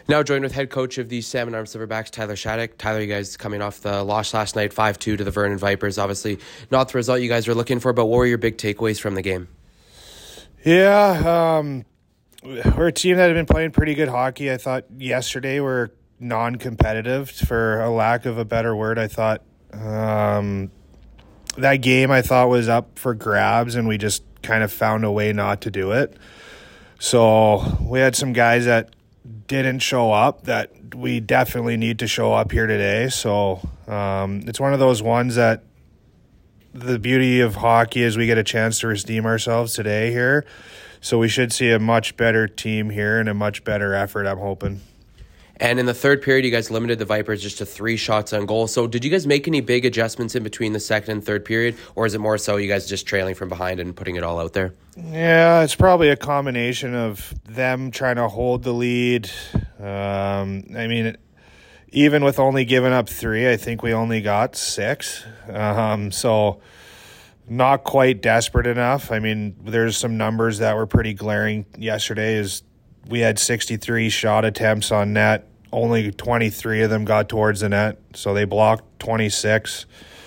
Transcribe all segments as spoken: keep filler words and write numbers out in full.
Now joined with head coach of the Salmon Arm Silverbacks, Tyler Shattuck. Tyler, you guys coming off the loss last night, five two to the Vernon Vipers. Obviously not the result you guys were looking for, but what were your big takeaways from the game? Yeah, um, we're a team that had been playing pretty good hockey. I thought yesterday we're non-competitive, for a lack of a better word. I thought um, that game I thought was up for grabs, and we just kind of found a way not to do it. So we had some guys that didn't show up that we definitely need to show up here today. So um, it's one of those ones that the beauty of hockey is we get a chance to redeem ourselves today here. So we should see a much better team here and a much better effort, I'm hoping. And in the third period, you guys limited the Vipers just to three shots on goal. So did you guys make any big adjustments in between the second and third period, or is it more so you guys just trailing from behind and putting it all out there? Yeah, it's probably a combination of them trying to hold the lead. Um, I mean, even with only giving up three, I think we only got six. Um, so not quite desperate enough. I mean, there's some numbers that were pretty glaring yesterday. Is we had sixty-three shot attempts on net. Only twenty-three of them got towards the net, so they blocked twenty-six.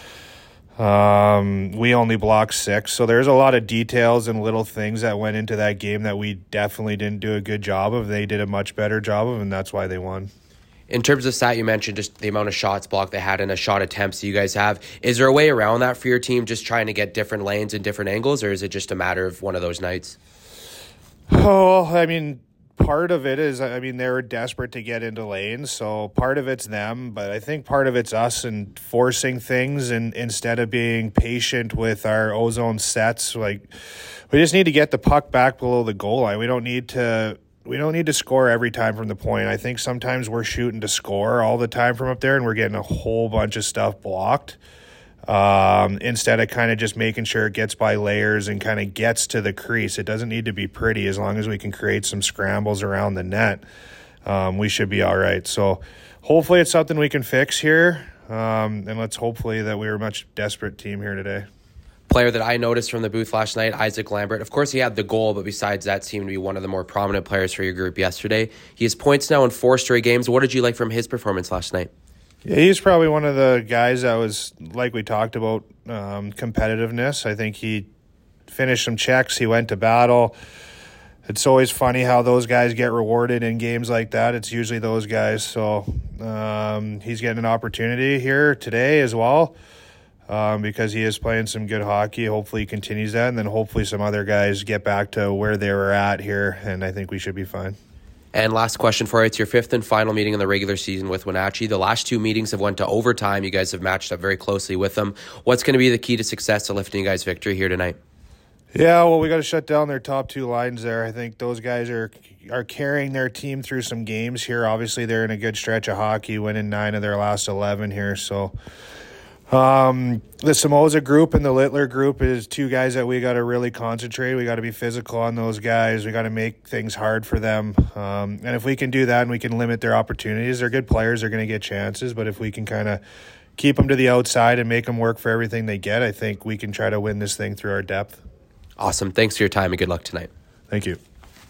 Um, we only blocked six. So there's a lot of details and little things that went into that game that we definitely didn't do a good job of. They did a much better job of, and that's why they won. In terms of stat, you mentioned just the amount of shots blocked they had and the shot attempts you guys have. Is there a way around that for your team, just trying to get different lanes and different angles, or is it just a matter of one of those nights? Oh, I mean, part of it is, I mean, they were desperate to get into lanes, so part of it's them, but I think part of it's us and forcing things, and instead of being patient with our ozone sets. Like, we just need to get the puck back below the goal line. We don't need to we don't need to score every time from the point. I think sometimes we're shooting to score all the time from up there, and we're getting a whole bunch of stuff blocked. Um, instead of kind of just making sure it gets by layers and kind of gets to the crease. It doesn't need to be pretty. As long as we can create some scrambles around the net, um, we should be all right. So hopefully it's something we can fix here, um, and let's hopefully that we were a much desperate team here today. Player that I noticed from the booth last night, Isaac Lambert. Of course, he had the goal, but besides that, seemed to be one of the more prominent players for your group yesterday. He has points now in four straight games. What did you like from his performance last night? Yeah, he's probably one of the guys that was, like we talked about, um, competitiveness. I think he finished some checks. He went to battle. It's always funny how those guys get rewarded in games like that. It's usually those guys. So um, he's getting an opportunity here today as well, um, because he is playing some good hockey. Hopefully he continues that, and then hopefully some other guys get back to where they were at here, and I think we should be fine. And last question for you. It's your fifth and final meeting in the regular season with Wenatchee. The last two meetings have went to overtime. You guys have matched up very closely with them. What's going to be the key to success to lifting you guys' victory here tonight? Yeah, well, we got to shut down their top two lines there. I think those guys are are carrying their team through some games here. Obviously, they're in a good stretch of hockey, winning nine of their last eleven here. So um, the Samoza group and the Littler group is two guys that we got to really concentrate. We got to be physical on those guys. We got to make things hard for them. Um, and if we can do that and we can limit their opportunities, they're good players. They're going to get chances. But if we can kind of keep them to the outside and make them work for everything they get, I think we can try to win this thing through our depth. Awesome. Thanks for your time and good luck tonight. Thank you.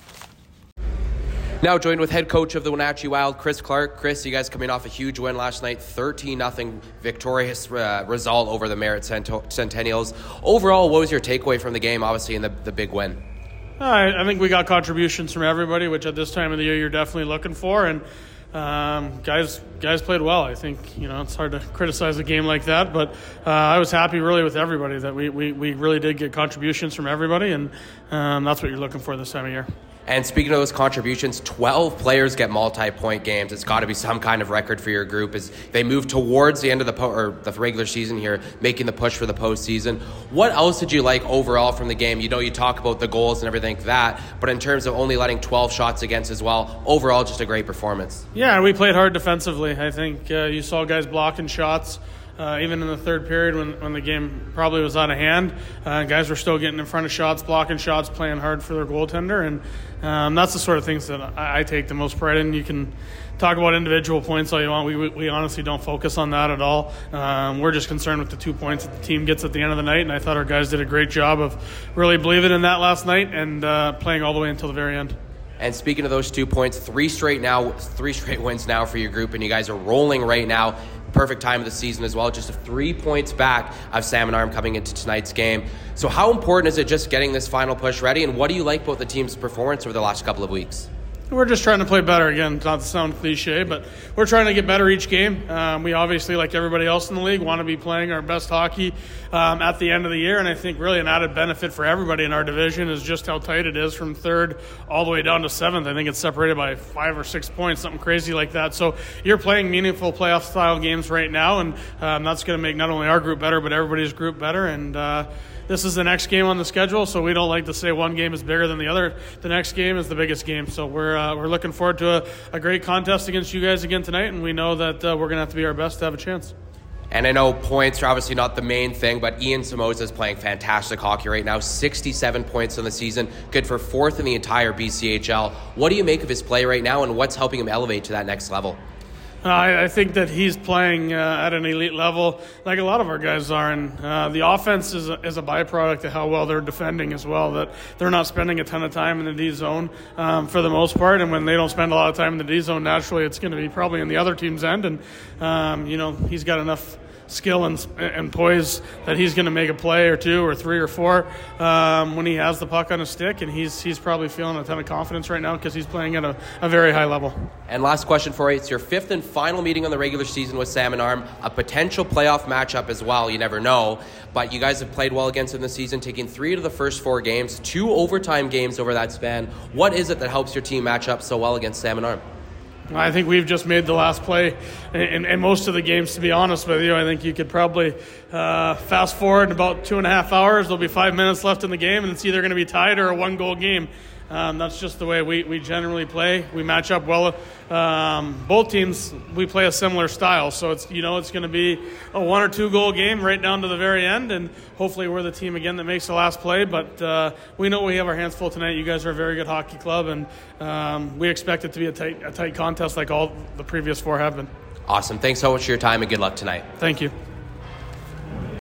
Now joined with head coach of the Wenatchee Wild, Chris Clark. Chris, you guys coming off a huge win last night, thirteen nothing victorious uh, result over the Merritt Cent- Centennials. Overall, what was your takeaway from the game, obviously, in the, the big win? I, I think we got contributions from everybody, which at this time of the year you're definitely looking for. And um, guys guys played well. I think, you know, it's hard to criticize a game like that. But uh, I was happy really with everybody that we, we, we really did get contributions from everybody. And um, that's what you're looking for this time of year. And speaking of those contributions, twelve players get multi-point games. It's got to be some kind of record for your group as they move towards the end of the po- or the regular season here, making the push for the postseason. What else did you like overall from the game? You know, you talk about the goals and everything like that, but in terms of only letting twelve shots against as well, overall just a great performance. Yeah, we played hard defensively. I think uh, you saw guys blocking shots. Uh, even in the third period when, when the game probably was out of hand, uh, guys were still getting in front of shots, blocking shots, playing hard for their goaltender. And um, that's the sort of things that I, I take the most pride in. You can talk about individual points all you want. We, we, we honestly don't focus on that at all. Um, we're just concerned with the two points that the team gets at the end of the night. And I thought our guys did a great job of really believing in that last night and uh, playing all the way until the very end. And speaking of those two points, three straight now, three straight wins now for your group, and you guys are rolling right now. Perfect time of the season as well, just three points back of Salmon Arm coming into tonight's game. So how important is it just getting this final push ready, and what do you like about the team's performance over the last couple of weeks? We're just trying to play better. Again, not to sound cliche, but we're trying to get better each game. Um, we obviously, like everybody else in the league, want to be playing our best hockey um, at the end of the year. And I think really an added benefit for everybody in our division is just how tight it is from third all the way down to seventh. I think it's separated by five or six points, something crazy like that. So you're playing meaningful playoff-style games right now, and um, that's going to make not only our group better, but everybody's group better. And uh, this is the next game on the schedule, so we don't like to say one game is bigger than the other. The next game is the biggest game. So we're uh, we're looking forward to a, a great contest against you guys again tonight, and we know that uh, we're going to have to be our best to have a chance. And I know points are obviously not the main thing, but Ian Somoza is playing fantastic hockey right now. sixty-seven points in the season, good for fourth in the entire B C H L. What do you make of his play right now, and what's helping him elevate to that next level? Uh, I, I think that he's playing uh, at an elite level, like a lot of our guys are, and uh, the offense is a, is a byproduct of how well they're defending as well. That they're not spending a ton of time in the D zone um, for the most part, and when they don't spend a lot of time in the D zone, naturally it's going to be probably in the other team's end. And um, you know, he's got enough skill and, and poise that he's going to make a play or two or three or four um, when he has the puck on his stick, and he's he's probably feeling a ton of confidence right now because he's playing at a, a very high level. And last question for you. It's your fifth and final meeting on the regular season with Salmon Arm, a potential playoff matchup as well. You never know, but you guys have played well against them this season, taking three to the first four games, two overtime games over that span. What is it that helps your team match up so well against Salmon Arm? I think we've just made the last play in, in most of the games, to be honest with you. I think you could probably uh, fast forward in about two and a half hours. There'll be five minutes left in the game, and it's either going to be tied or a one-goal game. Um, that's just the way we, we generally play. We match up well. Um, both teams, we play a similar style. So, it's you know, it's going to be a one- or two-goal game right down to the very end, and hopefully we're the team, again, that makes the last play. But uh, we know we have our hands full tonight. You guys are a very good hockey club, and um, we expect it to be a tight, a tight contest like all the previous four have been. Awesome. Thanks so much for your time, and good luck tonight. Thank you.